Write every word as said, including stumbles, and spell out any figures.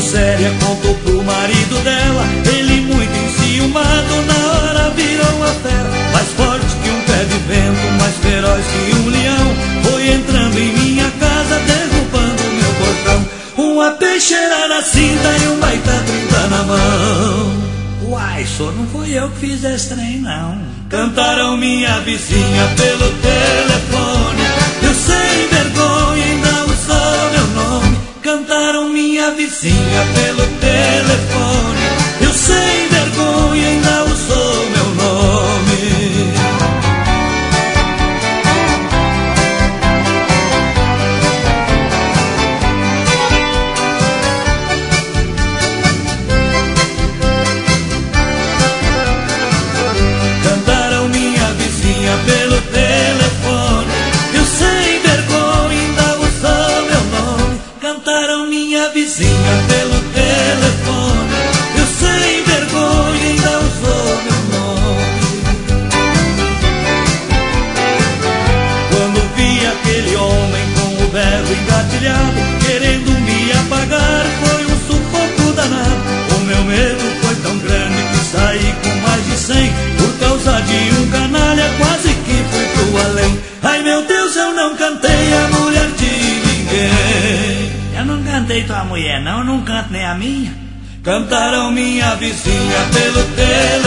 séria contou pro marido dela. Ele muito enciumado na hora virou uma fera, mais forte que um pé de vento, mais feroz que um leão. Foi entrando em minha casa, derrubando meu portão. Uma peixeira na cinta e um baita trinta na mão. Uai, só não foi eu que fiz esse trem, não. Cantaram minha vizinha pelo telefone, eu sem vergonha ainda usou meu nome. Cantaram minha vizinha pelo telefone, eu sem vergonha ainda usou meu nome. Cantaram minha vizinha pelo telefone, eu sem vergonha ainda usou meu nome. Cantaram minha vizinha pelo telefone, eu sem vergonha ainda usou meu nome. Quando vi aquele homem com o berro engatilhado, querendo me apagar, foi um sufoco danado. O meu medo foi tão grande que saí com mais de cem. Por causa de um canalha quase que fui pro além. Ai meu Deus, eu não cantei a mulher de ninguém. Eu não cantei tua mulher não, eu não canto nem a minha. Cantaram minha vizinha pelo telefone,